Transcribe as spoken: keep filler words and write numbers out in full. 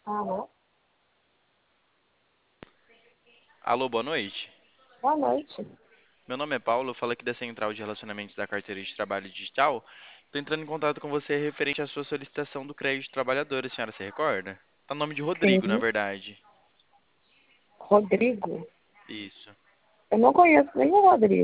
Alô? Alô, boa noite. Boa noite. Meu nome é Paulo, eu falo aqui da Central de Relacionamentos da Carteira de Trabalho Digital. Estou entrando em contato com você referente à sua solicitação do crédito trabalhador, a senhora se recorda? Tá no nome de Rodrigo, na Sim. verdade. Rodrigo? Isso. Eu não conheço nenhum Rodrigo.